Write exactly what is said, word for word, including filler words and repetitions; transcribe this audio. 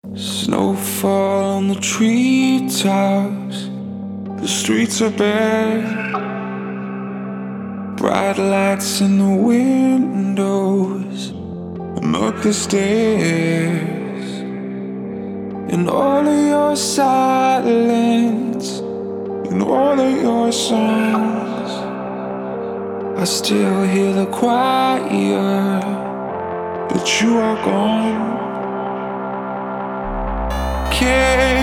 Snowfall on the treetops, the streets are bare. Bright lights in the windows, and up the stairs. In all of your silence, in all of your songs, I still hear the choir, but you are gone. Can't